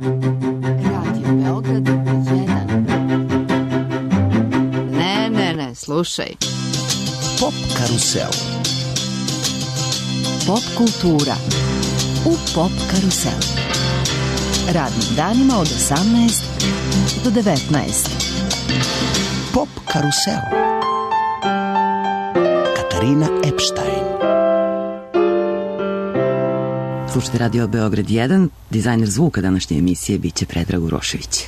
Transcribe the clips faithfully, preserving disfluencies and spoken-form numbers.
Radio Beograd jedan. Ne, ne, ne, slušaj. Pop karusel. Pop kultura u Pop karusel. Radnim danima od osamnaest do devetnaest. Pop karusel. Katarina Epstein. Slušajte Radio Beograd jedan, dizajner zvuka današnje emisije biće Predrag Urošević.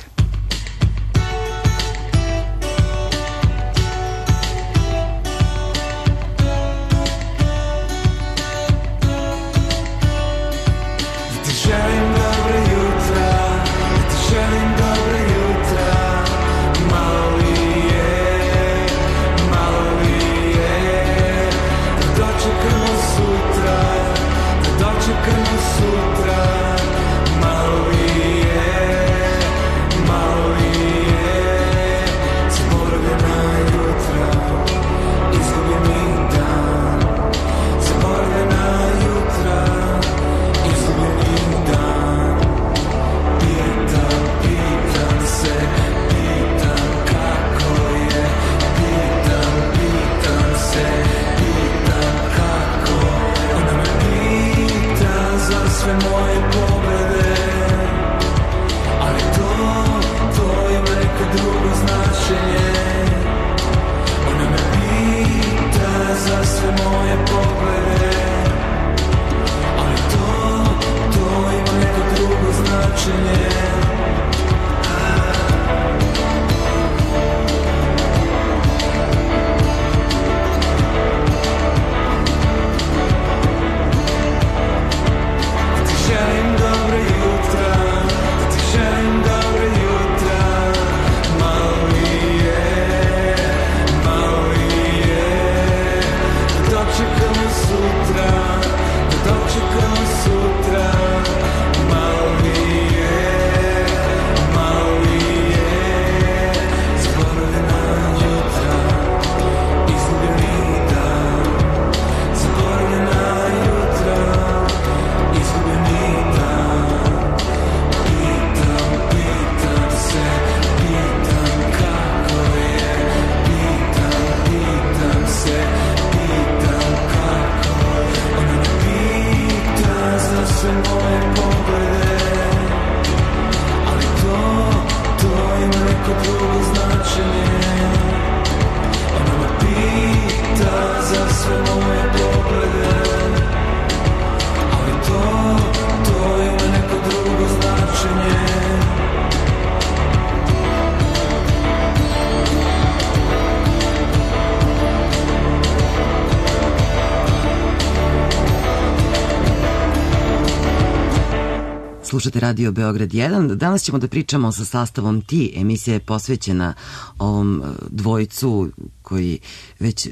Slušate Radio Beograd jedan. Danas ćemo da pričamo sa sastavom Ti. Emisija je posvećena ovom dvojcu koji već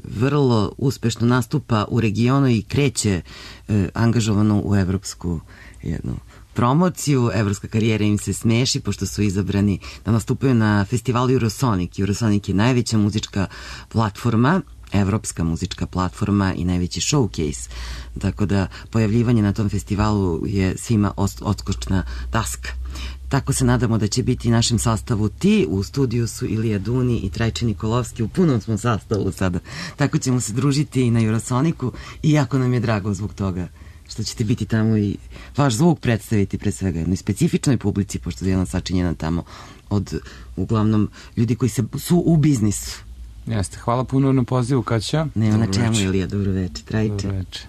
vrlo uspešno nastupa u regionu i kreće angažovano u evropsku jednu promociju. Evropska karijera im se smeši pošto su izabrani da nastupaju na festivalu Eurosonic. Eurosonic je najveća muzička platforma, evropska muzička platforma i najveći showcase. Tako da pojavljivanje na tom festivalu je svima odskočna daska. Tako se nadamo da će biti našem sastavu Ti. U studiju su Ilija Duni i Trajče Nikolovski. U punom smo sastavu sada. Tako ćemo se družiti i na Eurosoniku i jako nam je drago zbog toga što ćete biti tamo i vaš zvuk predstaviti pre svega jednoj specifičnoj publici, pošto je ona sačinjena tamo od uglavnom ljudi koji se, su u biznisu. Jeste, hvala puno na pozivu, Kaća. Nema na čemu, Ilija, dobro večer. Trajče. Dobro večer.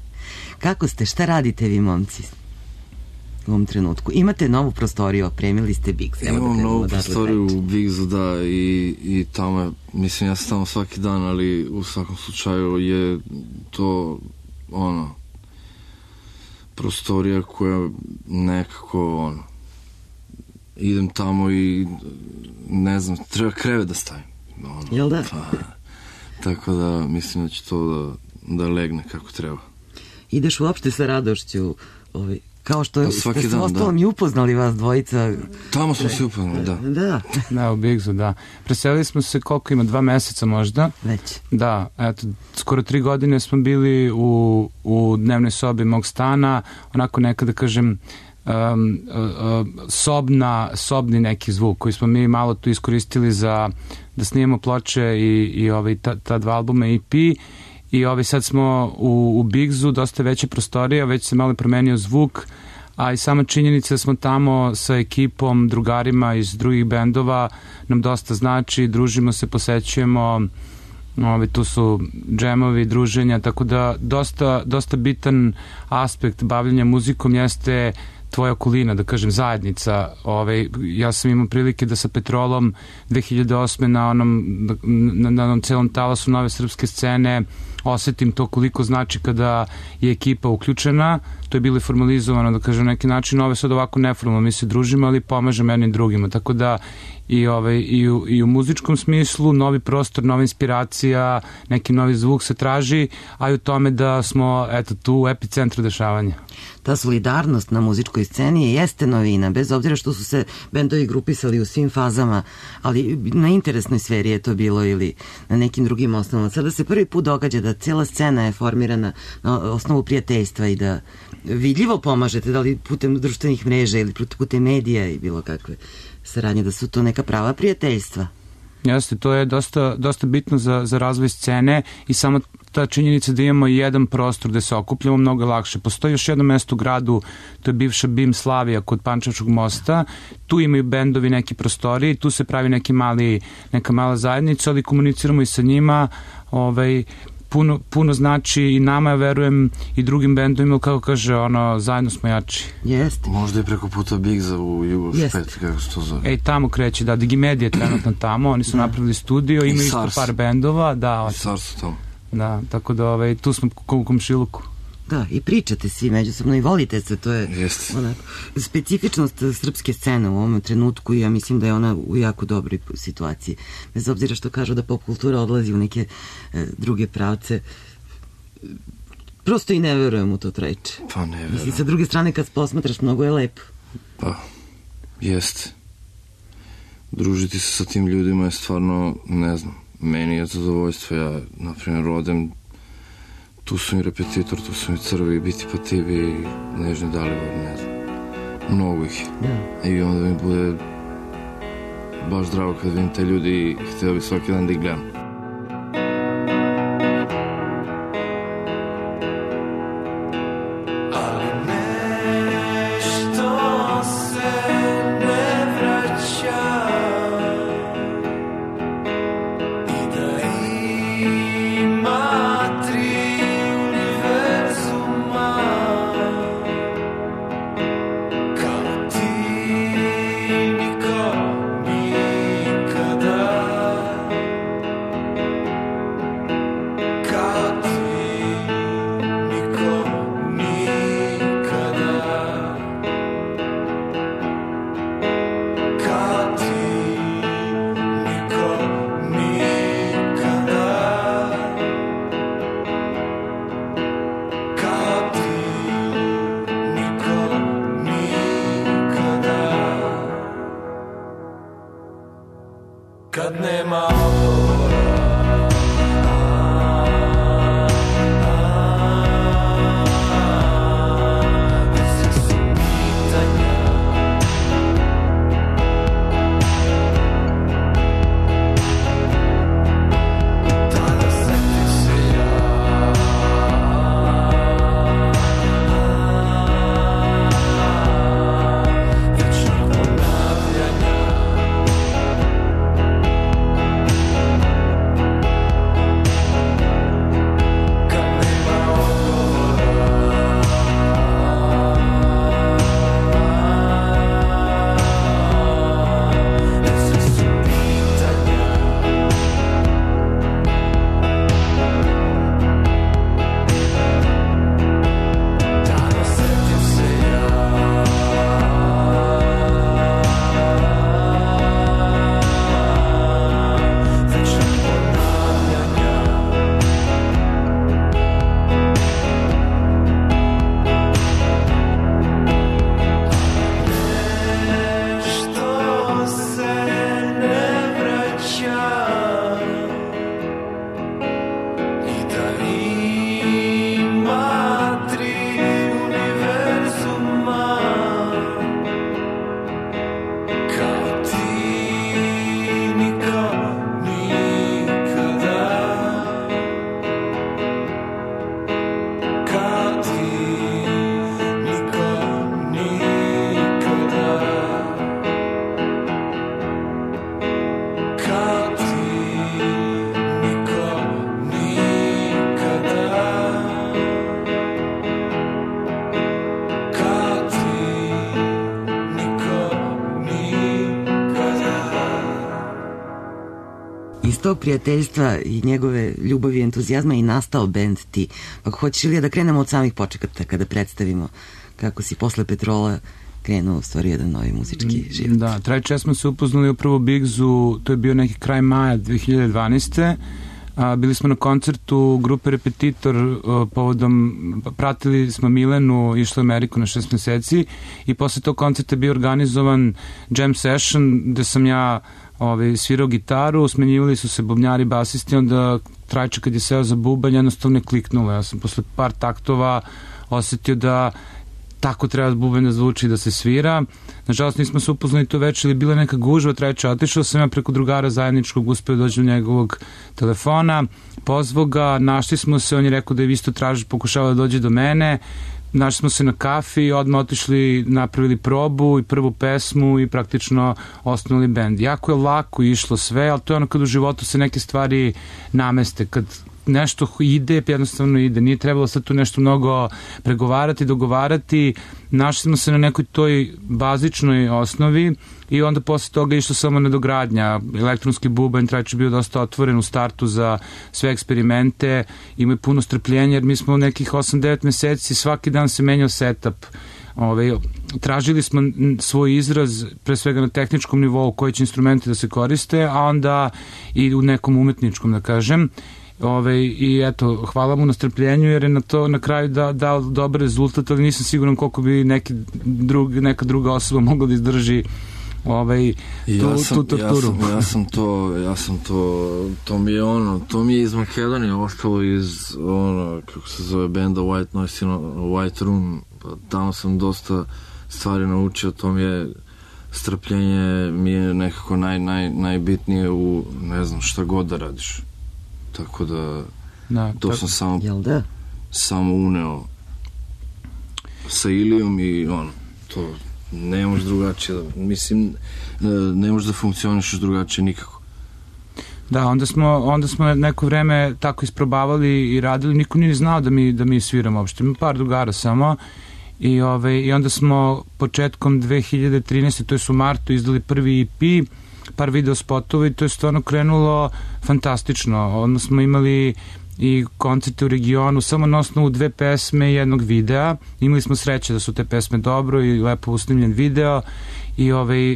Kako ste, šta radite vi, momci, u ovom trenutku? Imate novu prostoriju, opremili ste Biggs. Imam da novu prostoriju u Biggsu, da, i, i tamo je, mislim, ja sam tamo svaki dan, ali u svakom slučaju je to, ono, prostorija koja nekako, ono, idem tamo i, ne znam, treba krevet da stavim. Ono, jel da? Pa, tako da mislim da će to da, da legne kako treba. Ideš uopšte sa radošću, ovaj, kao što ste se ostalom i upoznali vas dvojica. Tamo smo se upoznali, da. Da, da, u Biggsu, da. Preselili smo se, koliko ima, dva meseca možda. Već. Da, eto, skoro tri godine smo bili u, u dnevnoj sobi mog stana, onako nekada, kažem, um, uh, sobna, sobni neki zvuk koji smo mi malo tu iskoristili za da snimamo ploče i, i ovaj, ta, ta dva albuma E P i ovaj, sad smo u, u Bigzu, dosta veće prostorije, već se malo promenio zvuk, a i sama činjenica da smo tamo sa ekipom, drugarima iz drugih bendova nam dosta znači, družimo se, posećujemo, Ove, tu su džemovi, druženja, tako da dosta, dosta bitan aspekt bavljenja muzikom jeste tvoja okolina, da kažem, zajednica. Ove, ja sam imao prilike da sa Petrolom dve hiljade osme na onom, na, na onom celom talasu nove srpske scene osetim to koliko znači kada je ekipa uključena. To je bilo formalizovano, da kažem, na neki način. Ove sad ovako neformalno, mi se družimo, ali pomažemo jednim drugima. Tako da i, ovaj, i, u, i u muzičkom smislu novi prostor, nova inspiracija, neki novi zvuk se traži, a i u tome da smo eto, tu u epicentru dešavanja. Ta solidarnost na muzičkoj sceni jeste novina, bez obzira što su se bendovi grupisali u svim fazama, ali na interesnoj sferi je to bilo ili na nekim drugim osnovama. Sada se prvi put događa da cela scena je formirana na osnovu prijateljstva i da vidljivo pomažete, da li putem društvenih mreža ili putem medija i bilo kakve saradnje, da su to neka prava prijateljstva. Jeste, to je dosta, dosta bitno za, za razvoj scene i samo ta činjenica da imamo jedan prostor gde se okupljamo mnogo lakše. Postoji još jedno mesto u gradu, to je bivša BIM Slavija kod Pančevačkog mosta, tu imaju bendovi neki prostori, tu se pravi neki mali, neka mala zajednica, ali komuniciramo i sa njima, ovaj, puno, puno znači i nama, ja verujem, i drugim bendovima, kako kaže, ono, zajedno smo jači. Jeste. Možda i preko puta Bigza u Jugoš pet, kako se to zove. Ej, tamo kreće, da, Digimedia je trenutno tamo, oni su da. napravili studio, imaju isto par bendova, da. I Sars su tamo. Da, tako da ovaj, tu smo u komšiluku. Da, i pričate svi međusobno i volite se, to je onako, specifičnost srpske scene u ovom trenutku i ja mislim da je ona u jako dobroj situaciji. Bez obzira što kažu da pop kultura odlazi u neke e, druge pravce, prosto i ne verujem u to treće. Pa ne verujem. Mislim, sa druge strane kad posmatraš, mnogo je lepo. Pa, jeste. Družiti se sa tim ljudima je stvarno, ne znam, meni je zadovoljstvo. Ja, na primjer, odem, tu su mi Repetitor, tu su mi Crvi, Biti pa T V, Nežni Dalibor, ne znam. Mnogo ih je. Da. I onda mi bude baš drago kad vidim te ljudi i htio bi svaki dan da ih gledam. tog prijateljstva i njegove ljubavi i entuzijazma i nastao bend Ti. Pa hoćeš li da krenemo od samih počekata kada predstavimo kako si posle Petrola krenuo u stvari jedan novi muzički život? Da, Trač ja smo se upoznali upravo u Bigzu, to je bio neki kraj maja dve hiljade dvanaeste. A, bili smo na koncertu grupe Repetitor a, povodom, pratili smo Milenu, išli u Ameriku na šest meseci i posle tog koncerta je bio organizovan jam session gde sam ja ovaj, svirao gitaru, smenjivali su se bubnjari, basisti, onda Trajča kad je seo za bubanj jednostavno je kliknulo. Ja sam posle par taktova osetio da tako treba bubanj da zvuči da se svira. Nažalost nismo se upoznali to večer, ili bila neka gužva, Trajča otišao, sam ja preko drugara zajedničkog uspeo doći do njegovog telefona, pozvao ga, našli smo se, on je rekao da je isto traži, pokušava da dođe do mene, našli smo se na kafi, odmah otišli, napravili probu i prvu pesmu i praktično osnovali bend. Jako je lako išlo sve, ali to je ono kad u životu se neke stvari nameste, kad nešto ide, jednostavno ide. Nije trebalo sad tu nešto mnogo pregovarati, dogovarati. Našli smo se na nekoj toj bazičnoj osnovi i onda posle toga išlo samo nadogradnja. Elektronski bubanj, Trajč je bio dosta otvoren u startu za sve eksperimente. Ima je puno strpljenja jer mi smo nekih osam devet meseci svaki dan se menjao setup. Ove, tražili smo svoj izraz pre svega na tehničkom nivou koji će instrumenti da se koriste, a onda i u nekom umetničkom, da kažem. Ove, i eto, hvala mu na strpljenju jer je na to na kraju da, dao dobar rezultat, ali nisam siguran koliko bi neki drug, neka druga osoba mogla da izdrži ovaj, tu, ja sam, tu torturu. Ja sam, ja sam to, ja sam to, to mi je ono, to mi je iz Makedonije ostalo iz, ono, kako se zove benda White Noise, White Room, pa tamo sam dosta stvari naučio, to mi je strpljenje mi je nekako naj, naj, najbitnije u, ne znam, šta god da radiš. Tako da, da to tako, sam samo, da? samo uneo sa Ilijom i ono, to ne možeš drugačije, da, mislim, ne možeš da funkcionišeš drugačije nikako. Da, onda smo, onda smo neko vreme tako isprobavali i radili, niko nije znao da mi, da mi sviramo uopšte, ima par drugara samo i, ove, i onda smo početkom dve hiljade trinaeste. to je u martu izdali prvi E P, par video spotova i to je stvarno krenulo fantastično. Onda smo imali i koncerte u regionu samo na osnovu dve pesme i jednog videa. Imali smo sreće da su te pesme dobro i lepo usnimljen video i ovaj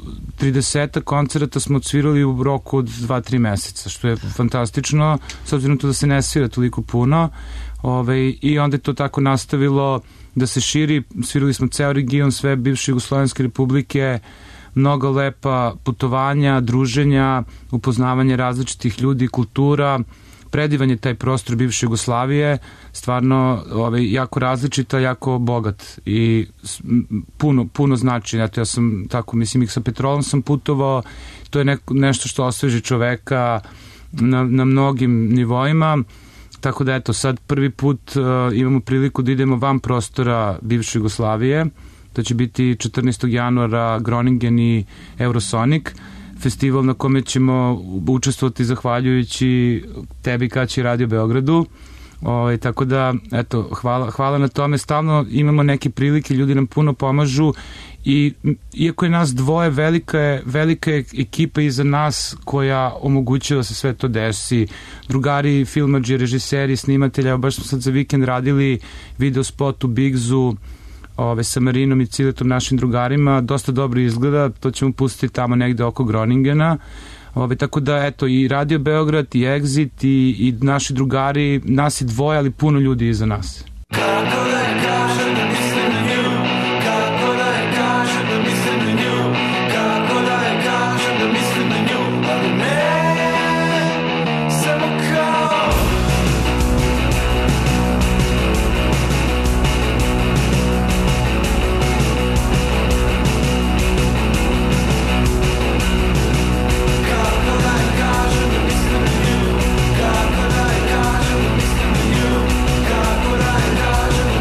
trideset koncerata smo odsvirali u roku od dva tri meseca, što je fantastično, s obzirom to da se ne svira toliko puno. Ovaj, i onda je to tako nastavilo da se širi. Svirali smo ceo region, sve bivše Jugoslovenske republike, mnogo lepa putovanja, druženja, upoznavanje različitih ljudi, kultura, predivan je taj prostor bivše Jugoslavije, stvarno ovaj, jako različita, jako bogat i puno, puno znači. Eto, ja sam tako, mislim, i sa Petrolom sam putovao, to je neko, nešto što osveži čoveka na, na mnogim nivoima, tako da eto, sad prvi put uh, imamo priliku da idemo van prostora bivše Jugoslavije. To će biti četrnaestog januara Groningen i Eurosonic, festival na kome ćemo učestvovati zahvaljujući tebi, Kaći, Radio Beogradu. O, tako da, eto, hvala, hvala na tome. Stalno imamo neke prilike, ljudi nam puno pomažu i iako je nas dvoje, velika je, velika je ekipa iza nas koja omogućuje da se sve to desi. Drugari, filmađi, režiseri, snimatelja, baš smo sad za vikend radili video spot u Bigzu, Ove, sa Marinom i Ciletom, našim drugarima, dosta dobro izgleda, to ćemo pustiti tamo negde oko Groningena. Ove, tako da, eto, i Radio Beograd, i Exit, i, i naši drugari, nas je dvoje, ali puno ljudi iza nas. Kako da je kažem da mislim na nju, kako da je kažem da mislim na nju, kako da je kažem da mislim na nju, ali ne, samo kao Kako da je kažem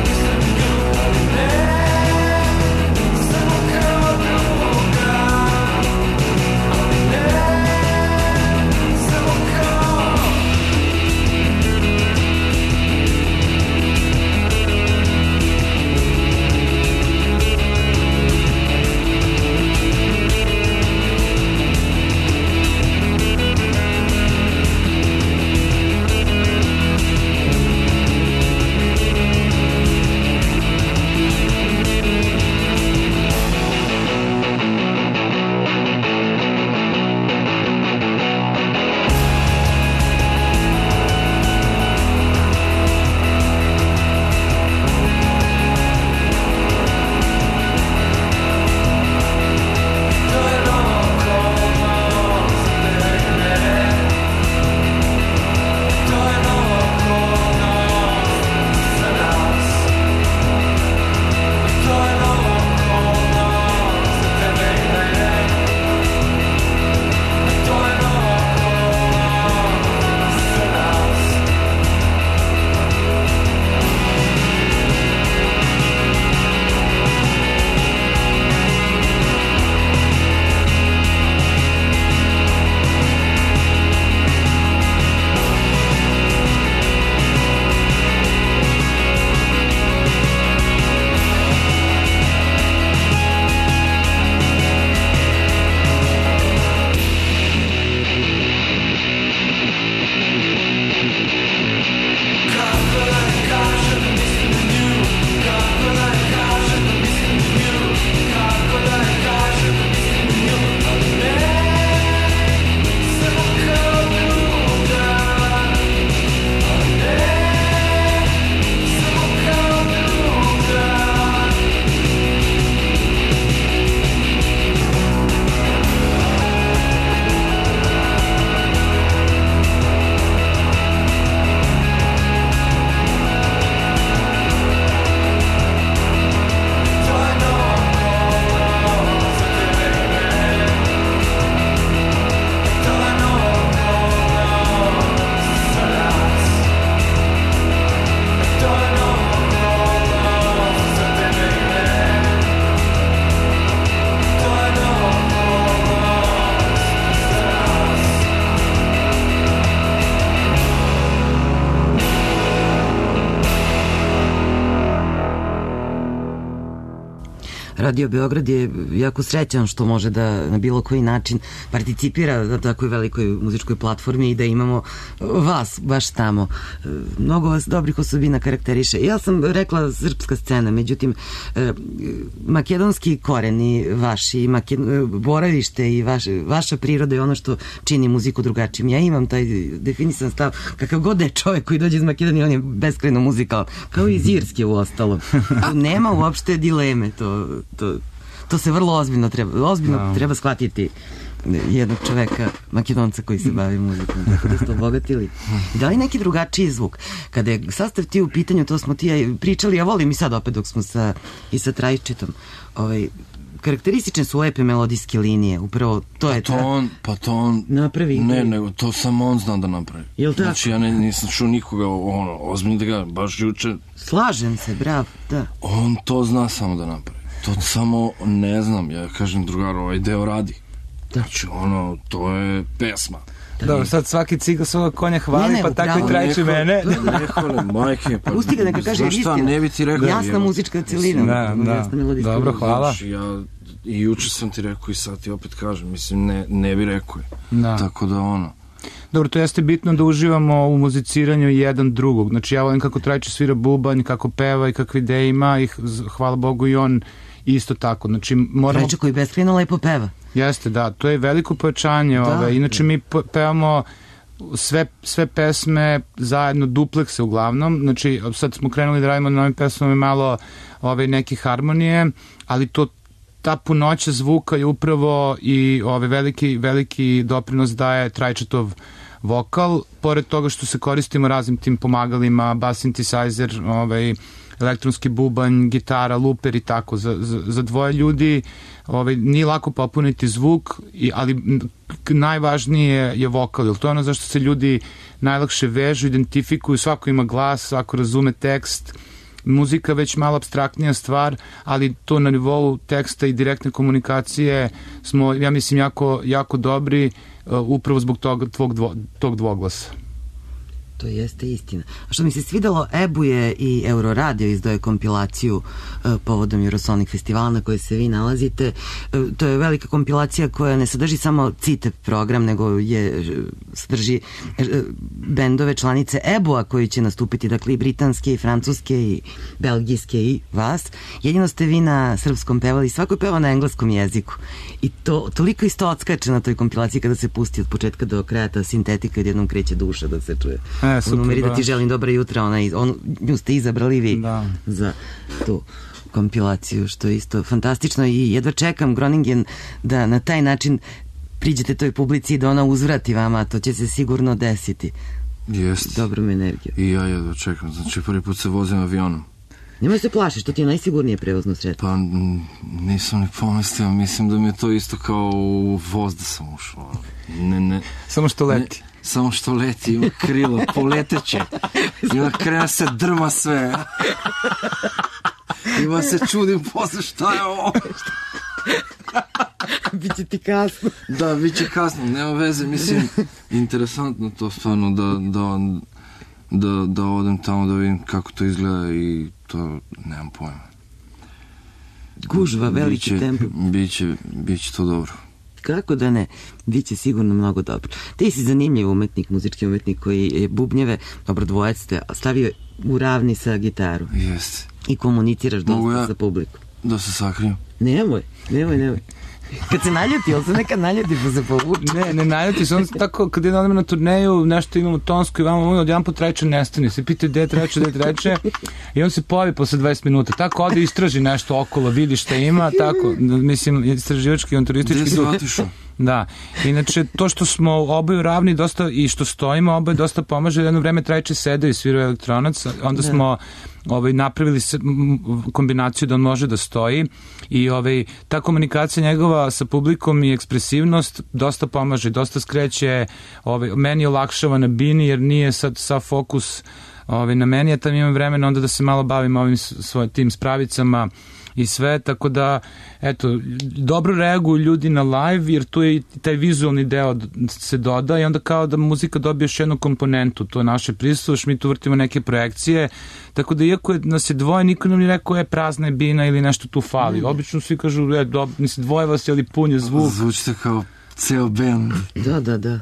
Radio Beograd je jako srećan što može da na bilo koji način participira na takvoj velikoj muzičkoj platformi i da imamo vas baš tamo. Mnogo vas dobrih osobina karakteriše. Ja sam rekla srpska scena, međutim makedonski koreni vaši, boravište i vaš, vaša priroda je ono što čini muziku drugačijim. Ja imam taj definisan stav, kakav god je čovjek koji dođe iz Makedonije, on je beskrajno muzikal, kao i iz Irske u ostalom. Nema uopšte dileme, to, to, to se vrlo ozbiljno treba, ozbiljno no. treba shvatiti jednog čoveka, Makedonca koji se bavi muzikom, tako da ste obogatili. Da li neki drugačiji zvuk? Kada je sastav ti u pitanju, to smo ti pričali, ja volim i sad opet dok smo sa, i sa Trajičitom, ovaj, karakteristične su lepe melodijske linije, upravo to je pa to on, pa to on napravi. Ne, nego to samo on zna da napravi. Jel tako? Znači ja ne, nisam čuo nikoga ono, ozbiljno da ga, baš juče. Slažem se, bravo, da. On to zna samo da napravi. To samo, ne znam, ja kažem drugaru, ovaj deo radi. Da. Znači ono, to je pesma. Dobro, sad svaki cigl svoga konja hvali, ne, ne, pa tako i Trajiči mene. Ne hvale, majke, pa... Pusti ga neka kaže istina. Ne bi ti rekao. Jasna muzička celina. Da, da. Dobro, hvala. Znači, ja i juče sam ti rekao i sad ti opet kažem, mislim, ne, ne bi rekao. Da. Tako da ono... Dobro, to jeste bitno da uživamo u muziciranju jedan drugog. Znači, ja volim kako Trajiči svira bubanj, kako peva i kakve ideje ima i hvala Bogu i on isto tako. Znači, moramo... Trajiči koji beskrajno lepo peva. Jeste, da, to je veliko pojačanje. Da, ove. Inače mi pevamo sve, sve pesme zajedno, duplekse uglavnom. Znači, sad smo krenuli da radimo na novim pesmama malo ove, neke harmonije, ali to ta punoća zvuka je upravo i ove veliki, veliki doprinos daje Trajičitov vokal, pored toga što se koristimo raznim tim pomagalima, bass synthesizer, ovaj, elektronski bubanj, gitara, luper i tako. Za, za, za dvoje ljudi ovaj, nije lako popuniti zvuk, i, ali najvažnije je vokal, jer to je ono zašto se ljudi najlakše vežu, identifikuju, svako ima glas, svako razume tekst, muzika već malo apstraktnija stvar, ali to na nivou teksta i direktne komunikacije smo, ja mislim, jako, jako dobri uh, upravo zbog tog, tvog dvo, tog dvoglasa. To jeste istina. A što mi se svidalo, Ebu je i Euroradio izdoje kompilaciju uh, povodom Eurosonic festivala na kojoj se vi nalazite. Uh, to je velika kompilacija koja ne sadrži samo C I T E P program, nego je sadrži uh, bendove članice Ebu-a koji će nastupiti, dakle i britanske, i francuske, i belgijske, i vas. Jedino ste vi na srpskom pevali, svako je pevao na engleskom jeziku. I to toliko isto odskače na toj kompilaciji kada se pusti od početka do kraja ta sintetika, jednom kreće duša da se čuje. E, super, numeri da ti želim dobra jutra, ona, on, nju ste izabrali vi da. Za tu kompilaciju, što je isto fantastično i jedva čekam, Groningen, da na taj način priđete toj publici i da ona uzvrati vama, to će se sigurno desiti. Jeste. Dobrom energijom. I ja jedva čekam, znači prvi put se vozim avionom. Nemoj se plašiš, to ti je najsigurnije prevozno sredstvo. Pa nisam ni pomislio, mislim da mi je to isto kao u voz da sam ušao. Ne, ne. Samo što leti. Ne, samo što leti, ima krilo, poleteće. I onda krene se drma sve. Ima se čudim posle šta je ovo. Biće ti kasno. Da, biće kasno, nema veze, mislim, interesantno to stvarno da, da, da, da odem tamo da vidim kako to izgleda i to nemam pojma. Gužva, veliki biće, tempo. Biće, biće to dobro. Kako da ne, biće sigurno mnogo dobro. Ti si zanimljiv umetnik, muzički umetnik koji je bubnjeve, dobro dvojac ste, stavio u ravni sa gitarom. Jeste. I komuniciraš dosta ja sa publikom. Da se sakrijem? Nemoj, nemoj, nemoj. Kad se naljuti, ali se nekad naljuti pa se povuče. Ne, ne naljuti se, on tako kad idemo na turneju, nešto imamo tonsku i vamo, od jedan put Trajiče nestane, se pitaju gde je Trajiče, gde je Trajiče i on se pojavi posle dvadeset minuta, tako ode istraži nešto okolo, vidi šta ima, tako, mislim, istraživački, on turistički. Gde si otišao? Da, inače to što smo oboju ravni dosta i što stojimo oboje dosta pomaže, jedno vreme Trajiče sede i svirao elektronac, onda da. smo ovaj, napravili se, m, kombinaciju da on može da stoji i ovaj, ta komunikacija njegova sa publikom i ekspresivnost dosta pomaže, dosta skreće, ovaj, meni olakšava na bini jer nije sad sa fokus ovaj, na meni, ja tam imam vremena onda da se malo bavim ovim svojim tim spravicama i sve, tako da eto, dobro reaguju ljudi na live, jer tu je i taj vizualni deo se doda i onda kao da muzika dobije još jednu komponentu, to je naše prisustvo, mi tu vrtimo neke projekcije, tako da iako je, nas je dvoje, niko nam nije rekao je prazna je bina ili nešto tu fali. Obično svi kažu, je, do, mislim, dvoje vas je ali pun je zvuk. Zvučite kao ceo band. Da, da, da.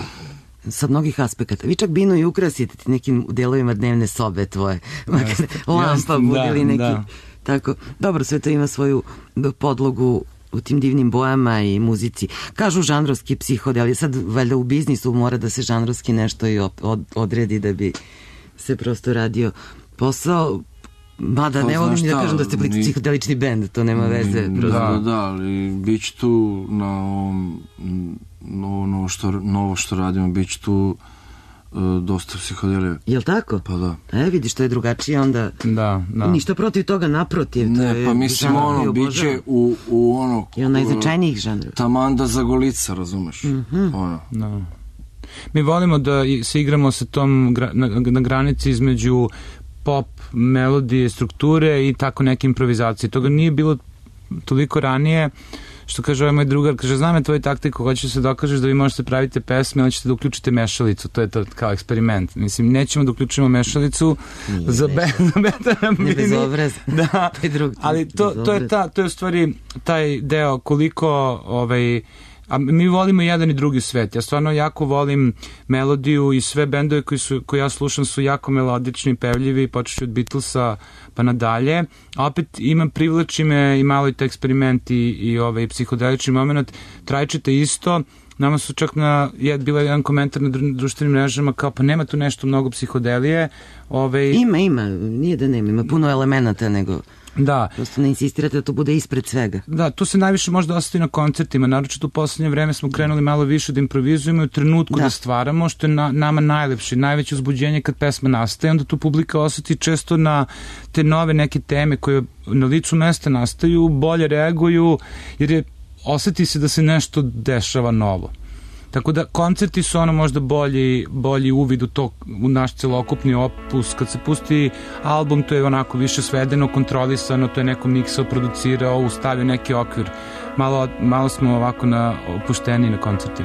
Sa mnogih aspekata. Vi čak binu i ukrasite ti nekim delovima dnevne sobe tvoje. Makar lampa budili neki. Da. Tako, dobro, sve to ima svoju podlogu u tim divnim bojama i muzici. Kažu žanrovski psihodeli, sad valjda u biznisu mora da se žanrovski nešto i odredi da bi se prosto radio posao. Mada pa, ne volim ni da kažem da ste ni... psihodelični bend, to nema veze. Ni, da, da, da, ali bit ću tu na ovom novo, novo, što, novo što radimo, bit ću tu uh, dosta psihodelije. Jel tako? Pa da. E, vidiš, to je drugačije onda. Da, da. Ništa protiv toga, naprotiv. To ne, je pa mislim ono, bit će u, u ono... I on najznačajnijih žanrova. Tamanda za golica, razumeš? Mm-hmm. Ono. Da. Mi volimo da se igramo sa tom na, na granici između pop, melodije, strukture i tako neke improvizacije. Toga nije bilo toliko ranije, što kaže ovaj moj drugar, kaže, znam je tvoju taktiku, hoćeš se dokažeš da vi možete pravite pesme, ali ćete da uključite mešalicu, to je to kao eksperiment. Mislim, nećemo da uključimo mešalicu nije za beta na bini. Ne bezobraz. Da, ali to, to, je ta, to je u stvari taj deo koliko ovaj, a mi volimo jedan i drugi svet. Ja stvarno jako volim melodiju i sve bendove koji, su, koji ja slušam su jako melodični, pevljivi, počeši od Beatlesa pa nadalje. A opet imam, privlači me i malo i taj eksperiment i, i ovaj psihodelični moment. Trajčete isto. Nama su čak na, je bila jedan komentar na društvenim mrežama kao pa nema tu nešto mnogo psihodelije. Ovaj... Ima, ima. Nije da nema. Ima puno elemenata nego... Da. Prosto ne insistirate da to bude ispred svega. Da, to se najviše možda ostati na koncertima, naročito u poslednje vreme smo krenuli malo više da improvizujemo i u trenutku da, da stvaramo, što je na, nama najlepše, najveće uzbuđenje kad pesma nastaje, onda tu publika osjeti često na te nove neke teme koje na licu mesta nastaju, bolje reaguju, jer je, osjeti se da se nešto dešava novo. Tako da koncerti su ono možda bolji, bolji uvid u to, u naš celokupni opus. Kad se pusti album, to je onako više svedeno, kontrolisano, to je neko miksao, producirao, ustavio neki okvir. Malo, malo smo ovako na, opušteni na koncertima.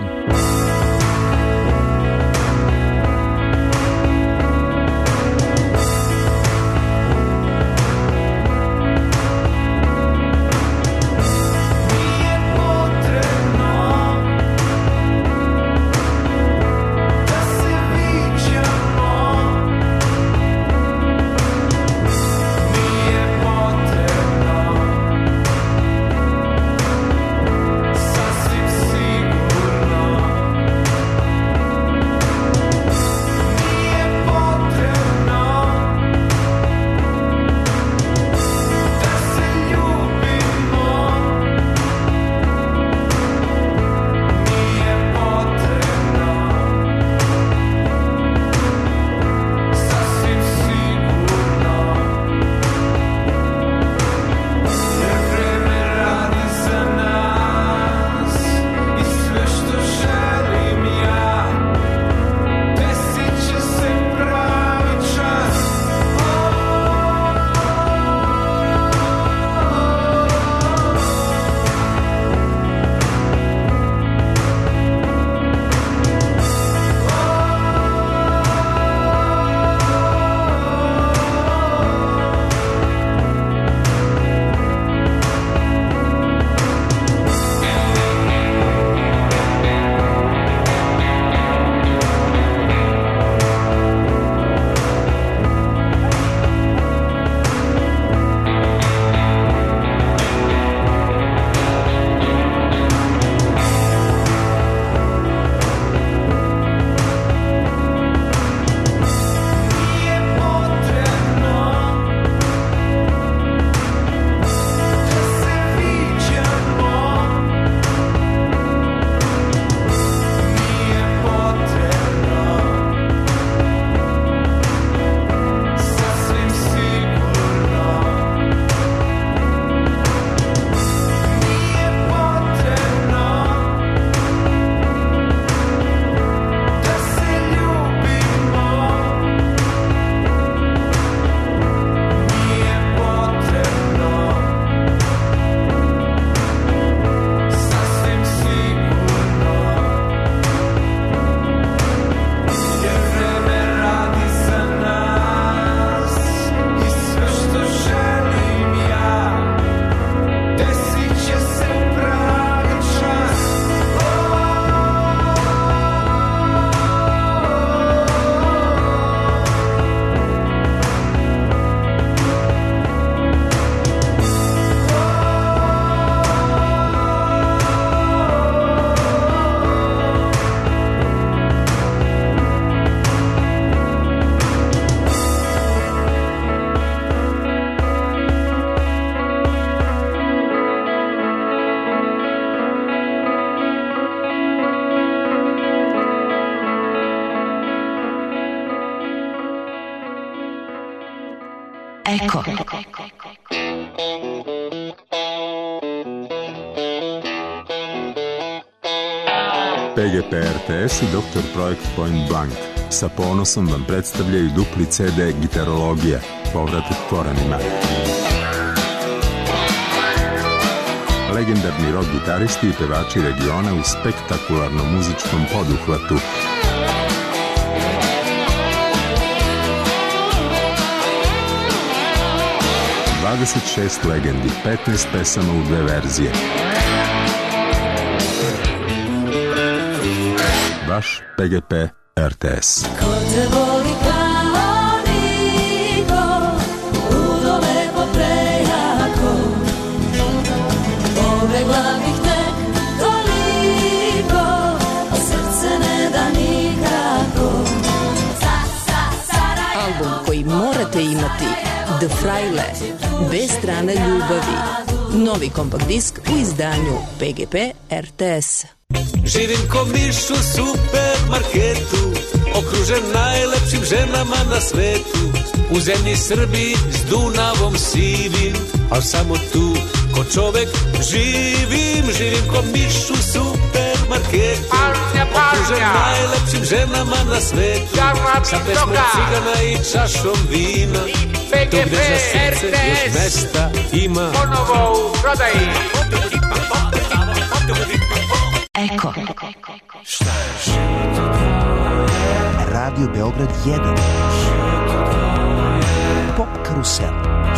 Eko. P G P R T S i doktor Projekt Point Blank sa ponosom vam predstavljaju dupli C D Gitarologija, povratak korenima. Legendarni rock gitaristi i pevači regiona u spektakularnom muzičkom poduhvatu. dvadeset šest legendi, petnaest pesama u dve verzije. Vaš P G P R T S. Ko te voli kao niko, ludo lepo prejako, pobegla bih tek toliko, a srce ne da nikako. Album koji morate imati, The Fraile, dve strane ljubavi. Novi kompakt disk u izdanju P G P R T S. Živim ko miš u supermarketu, okružen najlepšim ženama na svetu. U zemlji Srbiji s Dunavom sivim, al samo tu ko čovek živim. Živim ko miš u supermarketu, okružen najlepšim ženama na svetu. Sa pesmom cigana i čašom vina, tu gde za srce još mesta ima. Ponovo u prodaji. Eko. Radio Beograd jedan. Pop Karusel.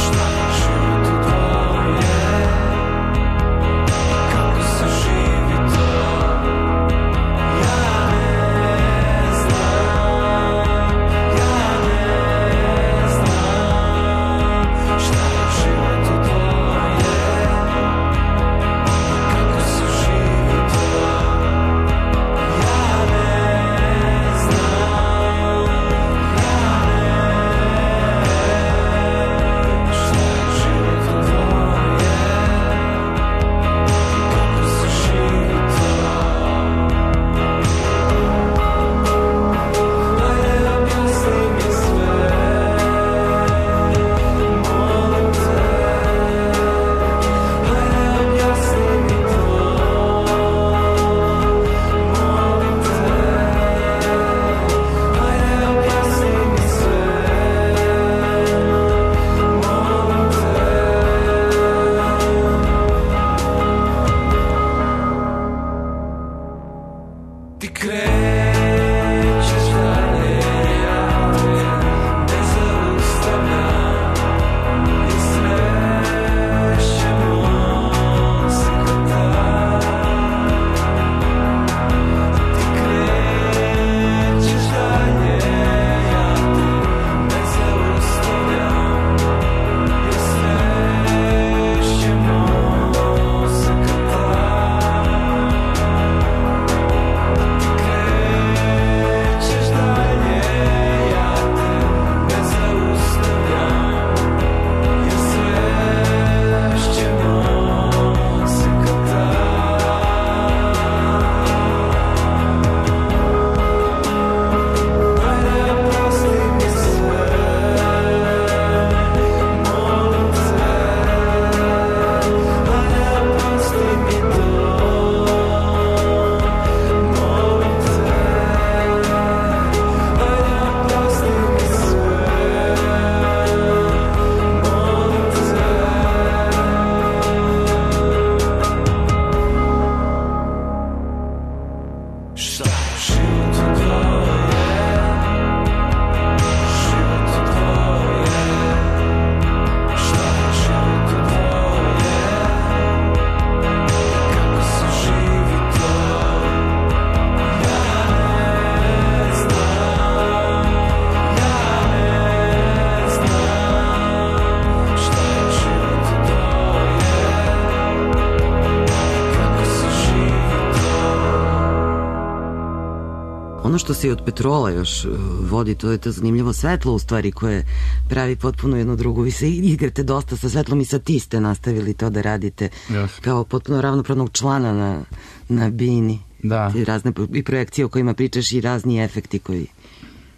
što se i od petrola još vodi, to je to zanimljivo svetlo u stvari koje pravi potpuno jednu drugu. Vi se igrate dosta sa svetlom i sa ti ste nastavili to da radite yes. kao potpuno ravnopravnog člana na, na bini. Da. I razne i projekcije o kojima pričaš i razni efekti koji...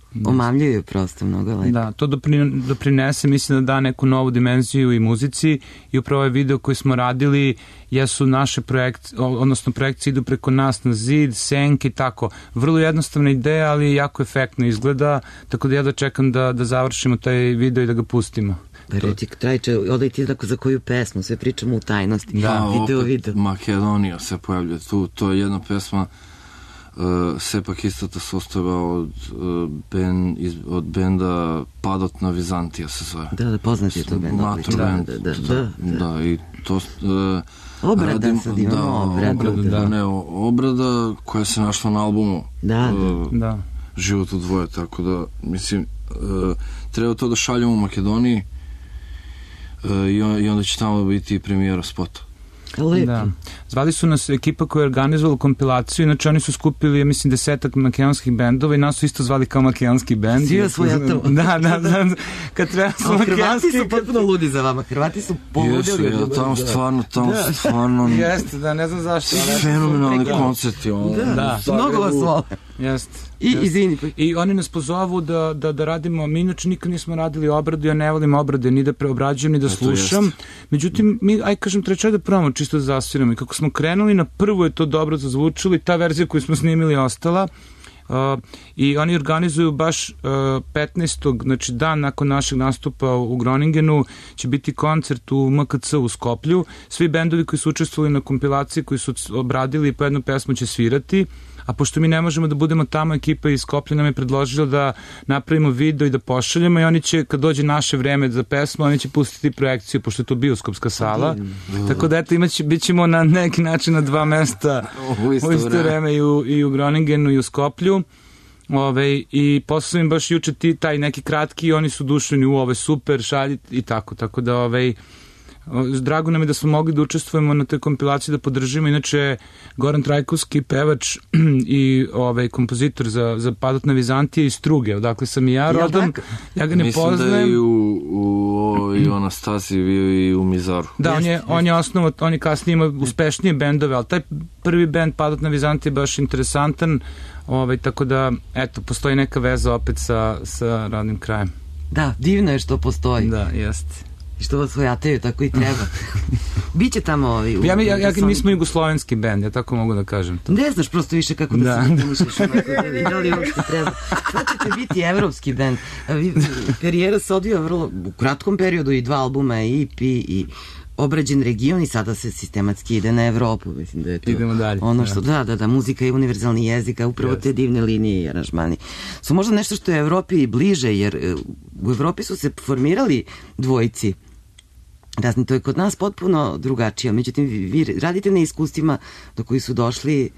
omamljuju prosto mnogo lepo. Da, to doprin, doprinese, mislim da da neku novu dimenziju i muzici i upravo ovaj video koji smo radili jesu naše projekcije, odnosno projekcije idu preko nas na zid, senke i tako. Vrlo jednostavna ideja, ali jako efektno izgleda, tako da ja da čekam da, da završimo taj video i da ga pustimo. Pa reći, Trajče, odaj ti tako za koju pesmu, sve pričamo u tajnosti. Da, video, opet video. Makedonija se pojavlja tu, to je jedna pesma uh, Sepak Istata sostava od, uh, ben, iz, od benda Padot na Vizantija se zove. Da, da, poznat je to bend. Mator band. Da, da, da, da. Da, i to... Uh, Obrada radim, sad imamo, da, obrada. obrada, Da. Ne, obrada koja se našla na albumu Da, uh, Da. Život u dvoje, tako da, mislim, uh, treba to da šaljemo u Makedoniji uh, i, on, i onda će tamo biti premijera spota. Lepo. Da. Zvali su nas ekipa koja je organizovala kompilaciju, inače oni su skupili, ja mislim, desetak makedonskih bendova i nas su isto zvali kao makedonski bend. Svi osvojatovo. Da, da, da. Kad treba su A Hrvati makedonski... su potpuno ludi za vama. Hrvati su poludeli. Jesu, ja, tamo stvarno, tamo Da. stvarno... Jeste, da, ne znam zašto. ali- Fenomenalni koncerti. Ono, Da, Da. mnogo vas vole. Jeste. I, Jeste. izvini, I oni nas pozovu da, da, da radimo, mi inače nikad nismo radili obradu, ja ne volim obrade ni da preobrađujem, ni da to slušam. jeste. Međutim, mi, aj kažem, treća da probamo čisto da zasviramo. I kako smo krenuli, na prvu je to dobro zazvučilo i ta verzija koju smo snimili je ostala. Uh, i oni organizuju baš uh, petnaestog znači dan nakon našeg nastupa u Groningenu će biti koncert u M K C u Skoplju. Svi bendovi koji su učestvovali na kompilaciji, koji su obradili po jednu pesmu će svirati, a pošto mi ne možemo da budemo tamo, ekipa iz Skoplja nam je predložila da napravimo video i da pošaljemo i oni će, kad dođe naše vreme za pesmu, oni će pustiti projekciju, pošto je to bioskopska sala. Tako da eto, imaće, bit ćemo na neki način na dva mesta U isto u isto vreme. vreme i u, i u Groningenu i u Skoplju. Ove, i poslao im baš juče ti taj neki kratki i oni su dušeni u ove super šalji i tako, tako da ovaj, drago nam je da smo mogli da učestvujemo na toj kompilaciji, da podržimo. Inače Goran Trajkovski, pevač i ovaj kompozitor za, za Padot na Vizantije iz Struge, odakle sam i ja rodom, ja ga ne Mislim poznajem. da je i u, u, i u Anastaziji bio i u Mizaru. Da, on je, on je osnovo, on je kasnije imao uspešnije bendove, ali taj prvi bend Padot na Vizantije je baš interesantan, ovaj, tako da, eto, postoji neka veza opet sa, sa radnim krajem. Da, divno je što postoji. Da, jeste. I što vas svojataju, tako i treba. Biće tamo ovi... u- Ja, mi, ja, ja, sam- mi smo jugoslovenski bend, ja tako mogu da kažem. Ne znaš prosto više kako da, Da. se definišeš onako, da, da li uopšte treba. Sad ćete biti evropski bend. A vi- Karijera se odvija vrlo u kratkom periodu, i dva albuma, i E P, i obrađen region, i sada se sistematski ide na Evropu. Mislim da je to Idemo dalje, ono da. što, da, da, da, muzika je univerzalni jezik, a upravo te divne linije i aranžmani su možda nešto što je Evropi bliže, jer e, u Evropi su se formirali dvojci razni, to je kod nas potpuno drugačije, međutim vi, vi radite na iskustvima do koji su došli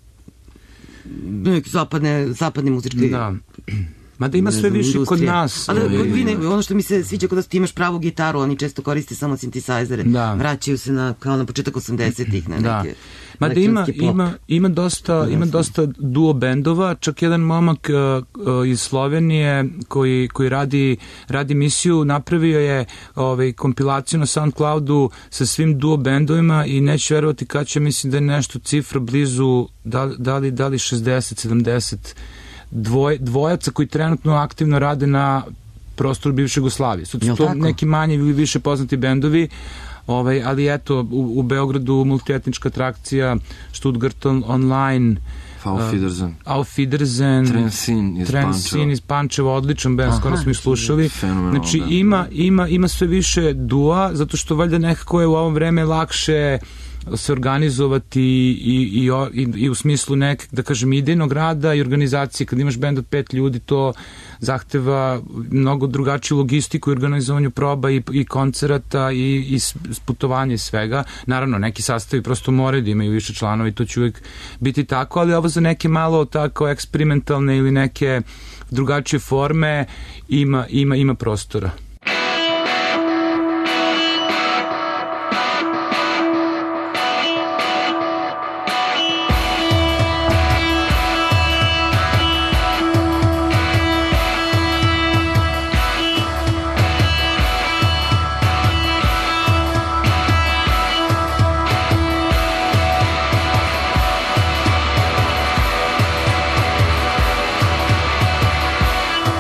neke zapadne, zapadne muzičke Da. Mada ima ne sve znam, više kod industrije. nas. Ali ovaj, kod vi ne, ono što mi se sviđa kod da ti imaš pravu gitaru, oni često koriste samo sintisajzere. Da. Vraćaju se na, kao na početak osamdesetih na Da. neke Mada ima, elektronski pop. ima, ima, dosta, ima dosta duo bendova, čak jedan momak uh, uh, iz Slovenije koji, koji radi, radi misiju, napravio je ovaj, kompilaciju na SoundCloudu sa svim duo bendovima i neću verovati kad će, mislim da je nešto cifra blizu, da, da li, da li šezdeset sedamdeset dvoj, dvojaca koji trenutno aktivno rade na prostoru bivše Jugoslavije. Su Jel to tako? neki manje ili više poznati bendovi, ovaj, ali eto, u, u Beogradu multietnička atrakcija, Stuttgart on, online, Auf Wiedersehen. Auf Wiedersehen, Trensin iz Trensin Pančeva. iz Pančeva, odličan band, skoro smo ih slušali. Fenomenalno, Znači da. ima, ima, ima sve više dua, zato što valjda nekako je u ovo vreme lakše se organizovati i, i, i, i u smislu nekak, da kažem, idejnog rada i organizacije. Kad imaš bend od pet ljudi, to zahteva mnogo drugačiju logistiku i organizovanju proba i, i koncerata i, i s- putovanja i svega. Naravno, neki sastavi prosto moraju da imaju više članova i to će uvijek biti tako, ali ovo za neke malo tako eksperimentalne ili neke drugačije forme ima, ima, ima prostora. Thank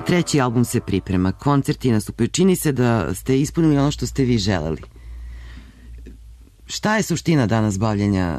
treći album se priprema, koncerti nastupaju. Čini se da ste ispunili ono što ste vi želeli. Šta je suština danas bavljenja,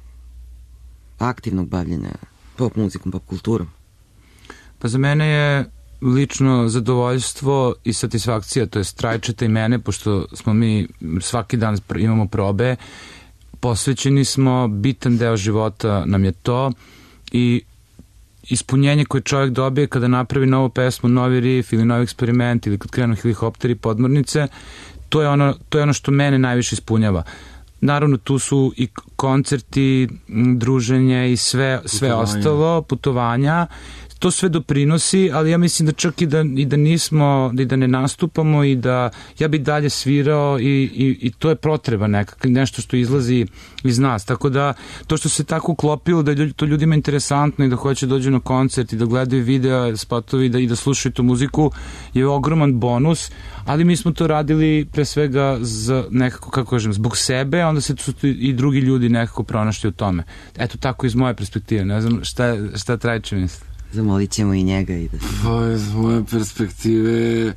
aktivnog bavljenja pop muzikom, pop kulturom? Pa za mene je lično zadovoljstvo i satisfakcija, to je Strajčeta i mene, pošto smo mi svaki dan imamo probe, posvećeni smo, bitan deo života nam je to i ispunjenje koje čovjek dobije kada napravi novu pesmu, novi riff ili novi eksperiment ili kad krenu helikopteri, podmornice, to je ono, to je ono što mene najviše ispunjava. Naravno, tu su i koncerti, druženje i sve, sve ostalo, putovanja, to sve doprinosi, ali ja mislim da čak i da, i da nismo, i da ne nastupamo i da ja bi dalje svirao i, i, i to je potreba nekak, nešto što izlazi iz nas, tako da to što se tako uklopilo da je to ljudima interesantno i da hoće dođu na koncert i da gledaju video, spotovi i da, i da slušaju tu muziku je ogroman bonus, ali mi smo to radili pre svega za nekako, kako kažem, zbog sebe, onda se tu i drugi ljudi nekako pronašli u tome. Eto tako iz moje perspektive, ne znam šta, šta Trajče misli. Zamolit ćemo i njega i da... Pa iz moje perspektive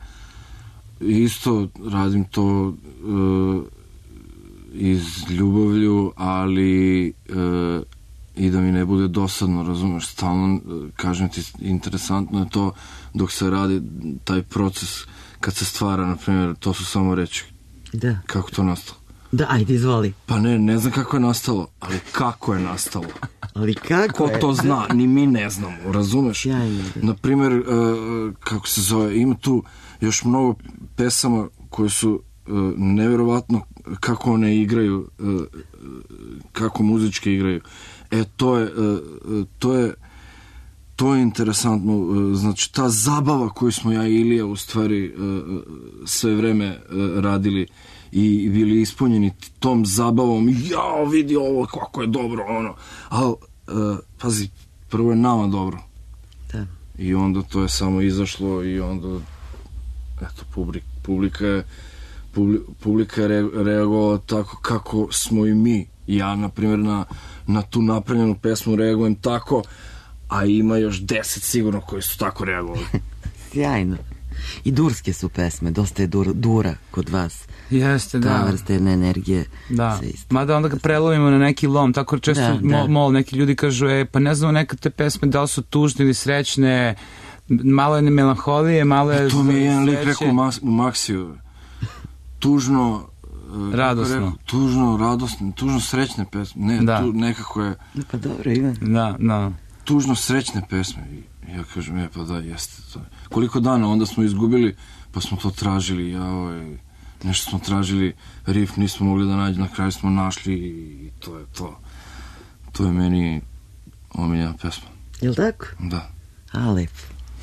isto radim to uh, iz ljubavlju, ali uh, i da mi ne bude dosadno, razumeš, stalno, uh, kažem ti, interesantno je to dok se radi taj proces kad se stvara, na primjer, to su samo reči. Da. Kako to nastalo? Da, ajde, izvoli. Pa ne, ne znam kako je nastalo, ali kako je nastalo. Ali kako Ko je? to zna, ni mi ne znamo, razumeš? Ja, ja, da. Naprimjer, uh, kako se zove, ima tu još mnogo pesama koje su uh, nevjerovatno kako one igraju, uh, kako muzički igraju. E, to je, uh, to je, to je interesantno. Uh, znači, ta zabava koju smo ja i Ilija u stvari uh, sve vreme uh, radili i bili ispunjeni tom zabavom, jao, vidi ovo, kako je dobro, ono, ali, uh, pazi, prvo je nama dobro. Da. I onda to je samo izašlo i onda, eto, publik, publika je, publi, publika je re, reagovala tako kako smo i mi. Ja, na primjer, na, na tu napravljenu pesmu reagujem tako, a ima još deset sigurno koji su tako reagovali. Sjajno. I durske su pesme, dosta je dur, dura kod vas. Jeste, da. Ta vrsta jedne energije. Da, mada onda ga prelovimo na neki lom, tako često da, da. mol, neki ljudi kažu, e, pa ne znamo nekad te pesme da li su tužne ili srećne, malo je melanholije, malo je... E, to mi je jedan lik rekao u Maksiju. Tužno... radosno. Rekao, tužno, radosno, tužno srećne pesme. Ne, da. Tu nekako je... Pa dobro, Ivan. Da, da. Tužno srećne pesme. I ja kažem, je, pa da, jeste to. Koliko dana onda smo izgubili, pa smo to tražili, ja, ovaj... Nešto smo tražili, riff nismo mogli da nađemo, na kraju smo našli i to je to. To je meni omiljena pesma. Jel' tako? Da. A, lepo.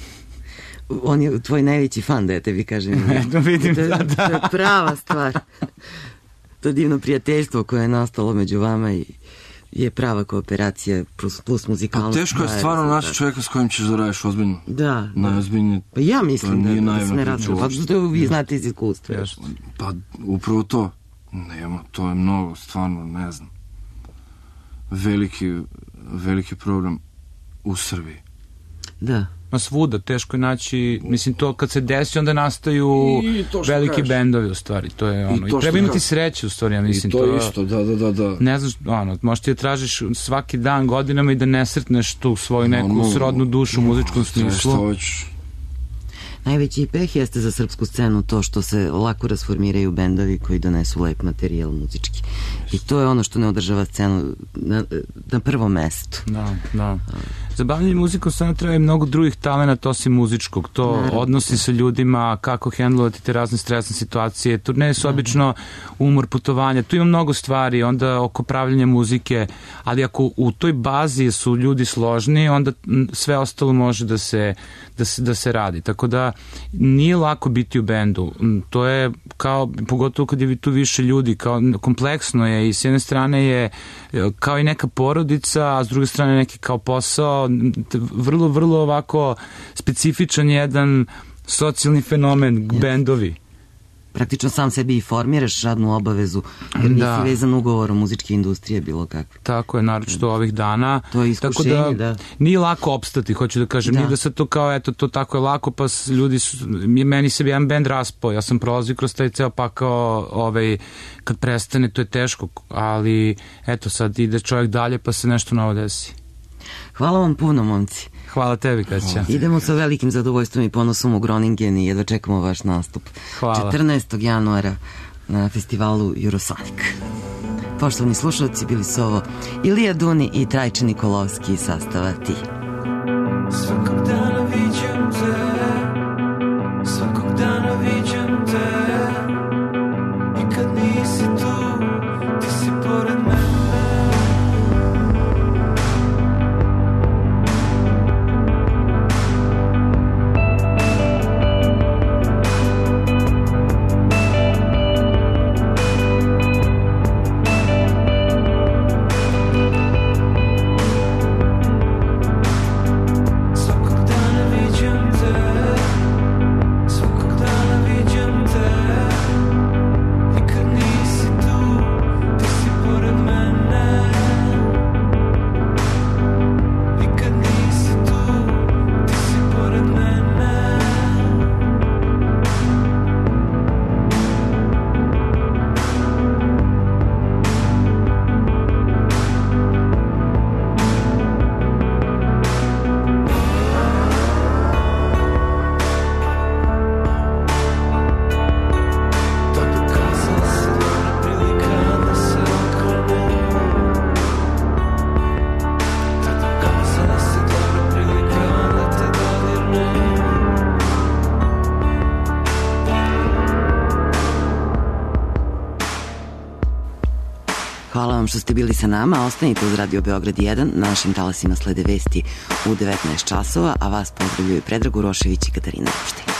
On je tvoj najveći fan, da ja tebi kažem. Eto, vidim, to, da, da. To je prava stvar. To divno prijateljstvo koje je nastalo među vama i je prava kooperacija plus, plus muzikalnost. Pa teško je stvarno naći čovjeka s kojim ćeš da radiš ozbiljno. Da. Najozbiljnije. Pa ja mislim da, da se ne različno. Pa to vi znate iz iskustva. Pa upravo to. Nema, to je mnogo, stvarno, ne znam. Veliki, veliki problem u Srbiji. Da. Ma svuda, teško je naći, mislim to kad se desi onda nastaju veliki kažeš. Bendovi u stvari, to je ono, i, i treba imati kažeš. Sreće u stvari, ja mislim. I to, to isto, da, da, da, da. Ne znaš, ono, možeš ti da tražiš svaki dan godinama i da ne sretneš tu svoju neku no, no, srodnu dušu u muzičkom smislu. Najveći peh jeste za srpsku scenu to što se lako rasformiraju bendovi koji donesu lep materijal muzički. I to je ono što ne održava scenu na, na prvom mestu. Da, da. Za bavljanje muzikom stvarno treba i mnogo drugih talenata osim muzičkog. To naravno. Odnosi sa ljudima, kako hendlovati te razne stresne situacije. Turneje su obično umor, putovanja. Tu ima mnogo stvari, onda oko pravljanja muzike, ali ako u toj bazi su ljudi složni, onda sve ostalo može da se, da se, da se radi. Tako da nije lako biti u bendu. To je kao, pogotovo kad je tu više ljudi, kao kompleksno je i s jedne strane je kao i neka porodica, a s druge strane neki kao posao, vrlo, vrlo ovako specifičan jedan socijalni fenomen, bendovi. praktično sam sebi i formiraš radnu obavezu, jer nisi Da. vezan ugovorom muzičke industrije bilo kakve. Tako je, naročito ovih dana. To je Tako iskušenje, da, da. Nije lako opstati, hoću da kažem. Da. Nije da sad to kao, eto, to tako je lako, pa s- ljudi su, mi- meni se jedan bend raspao, ja sam prolazio kroz taj ceo pakao, ovaj, kad prestane, to je teško, ali eto, sad ide čovjek dalje, pa se nešto novo desi. Hvala vam puno, momci. Hvala tebi, Kaća. Idemo sa velikim zadovoljstvom i ponosom u Groningen i jedva čekamo vaš nastup. Hvala. četrnaestog januara na festivalu Eurosonic. Poštovani slušalci, bili su ovo Ilija Duni i Trajče Nikolovski iz sastava Ti. Svakog dana viđam te, svakog dana viđam te, i kad nisi tu, ti si pored mene. Svakog dana viđam te, svakog dana viđam te, i kad nisi tu, ti si pored mene. I kad nisi tu, ti si pored mene. Da pokazala se dobra prilika da se okrenem. Da pokazala se dobra prilika da te dodirnem. Hvala vam što ste bili sa nama. Ostanite uz Radio Beograd jedan. Na našim talasima slede vesti u devetnaest časova, a vas pozdravljaju Predrag Urošević i Katarina Ropštaj.